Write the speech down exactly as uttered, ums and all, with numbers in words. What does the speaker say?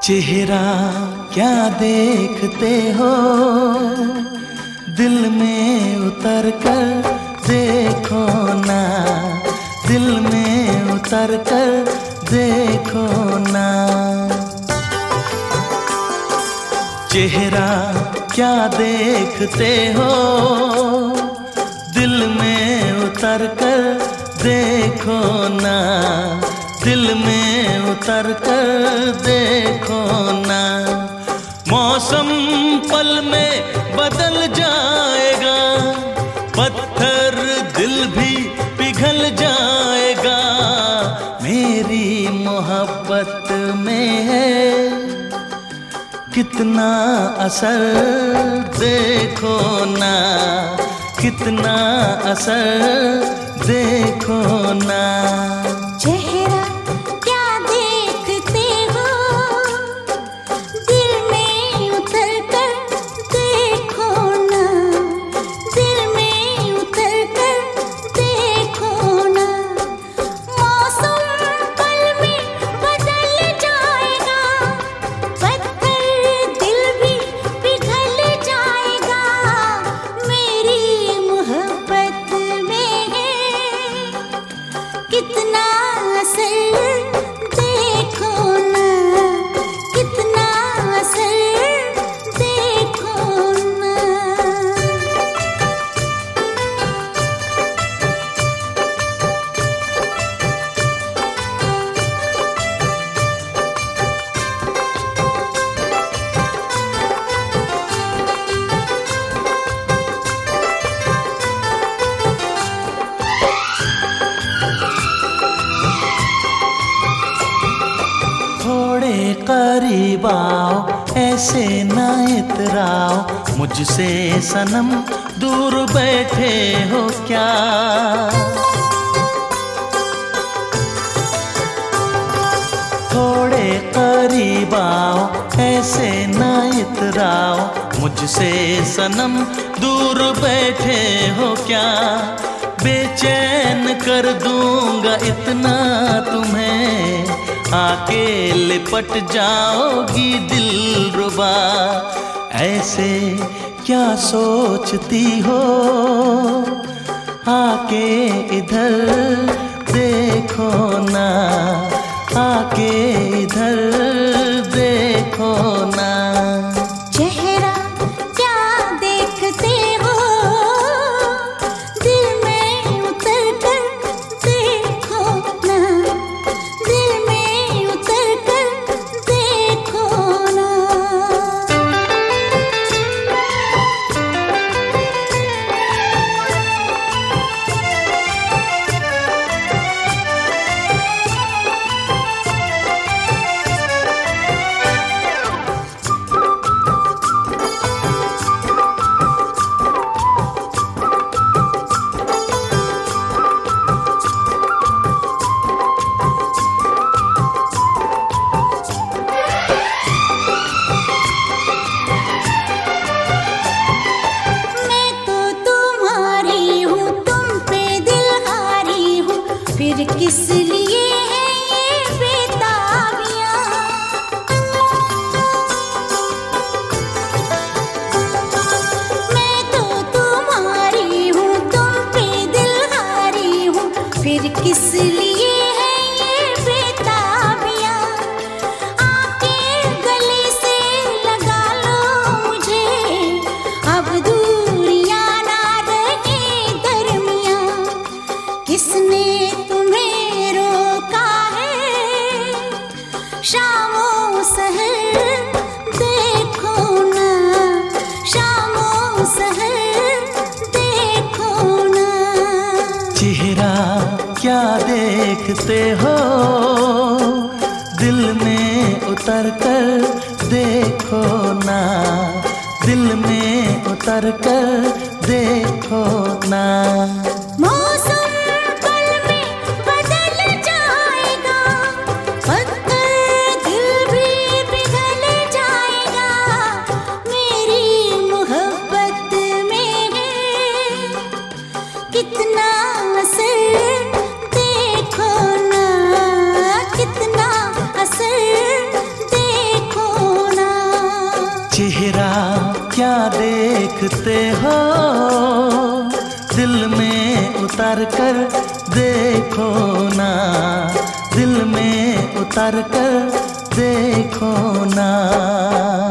चेहरा क्या देखते हो, दिल में उतर कर देखो ना, दिल में उतर कर देखो ना। चेहरा क्या देखते हो, दिल में उतर कर देखो ना, दिल में उतर कर देखो ना। मौसम पल में बदल जाएगा, पत्थर दिल भी पिघल जाएगा। मेरी मोहब्बत में है कितना असर देखो ना, कितना असर देखो ना। चेहरा क्या देखते हो, दिल में उतर कर देखो ना, दिल में उतर कर देखो ना। मौसम पल में बदल जाएगा, पत्थर दिल भी पिघल जाएगा। मेरी मोहब्बत में है कितना असर देखो ना, कितना असर देखो ना। थोड़े करीब आओ, ऐसे ना इतराओ मुझसे सनम, दूर बैठे हो क्या। थोड़े करीब आओ, ऐसे ना इतराओ मुझसे सनम, दूर बैठे हो क्या। बेचैन कर दूंगा इतना तुम्हें, आके लिपट जाओगी दिलरुबा। ऐसे क्या सोचती हो, आके इधर देखो ना, आके इधर देखो ना। चेहरा क्या देखते हो, दिल में उतर कर देखो ना, दिल में उतर कर देखो ना। मैं तो तुम्हारी हूँ, तुम पे दिल हारी हूँ, फिर किस लिए है ये बेताबियाँ। मैं तो तुम्हारी हूँ, तुम पे दिल हारी हूँ, फिर किस लिए है ये बेताबियाँ। आके गले से लगा लो मुझे, अब दूरियां ना रहे दरमियां। किसने तुम्हें रोका है, शामों सहर देखो ना, शामों सहर देखो ना। चेहरा क्या देखते हो, दिल में उतर कर देखो ना, दिल में उतर कर देखो ना। मौसम पल में बदल जाएगा, पत्थर दिल भी पिघल जाएगा। मेरी मोहब्बत में है कितना असर देखो ना, कितना असर देखो उतर कर देखो ना, दिल में उतर कर देखो ना।